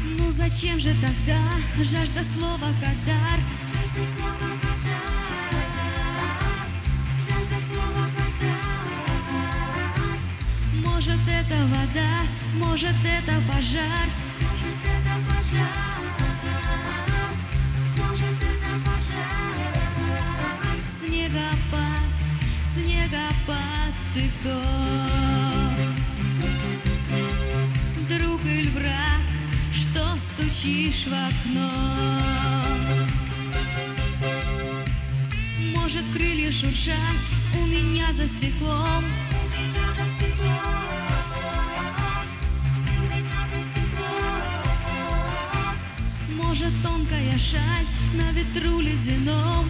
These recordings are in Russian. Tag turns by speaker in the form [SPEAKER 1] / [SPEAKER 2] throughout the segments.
[SPEAKER 1] Ну зачем же тогда жажда слова Кадар? Может это вода, может это пожар, снегопад, снегопад, ты кто? Друг или враг, что стучишь в окно? Может крылья шуршат у меня за стеклом, может тонкая шаль на ветру ледяном,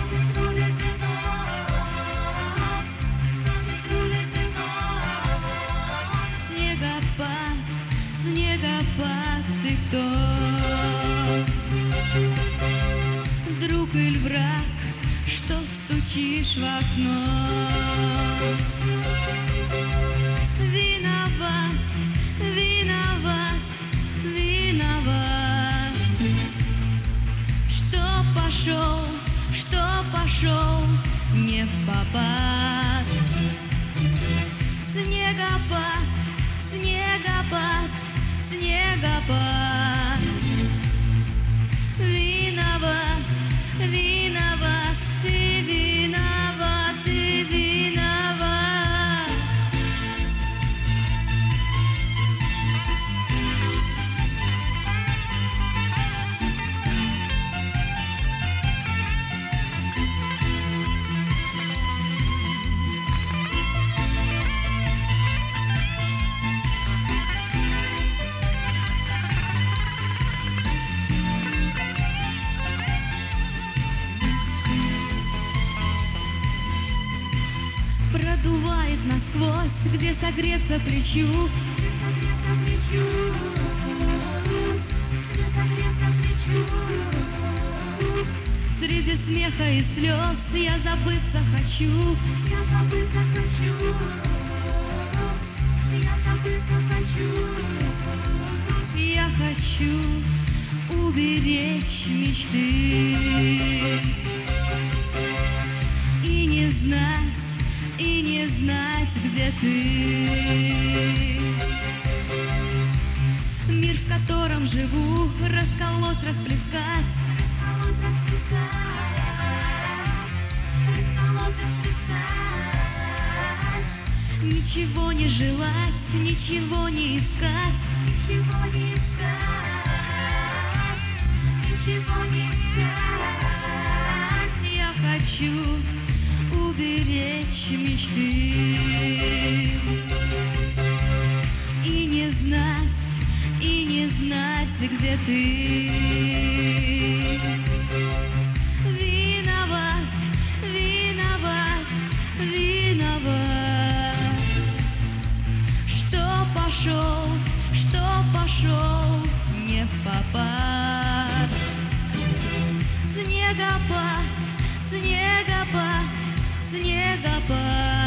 [SPEAKER 1] снегопад, снегопад, ты кто? Друг или враг, что стучишь в окно? Виноват, виноват, виноват, что пошел не впопад. Снегопад, снегопад, снегопад, виноват, виноват, ты виноват, ты виноват. Продувает насквозь, где согреться плечу, среди смеха и слез я забыться хочу, я хочу уберечь мечты и не знать, где ты. Мир, в котором живу, расколоть, расплескать, ничего не желать, ничего не искать, ничего не искать. Я хочу уберечь мечты и не знать, где ты. Виноват, виноват, виноват, что пошел не впопад. Снегопад, снегопад, снегопад.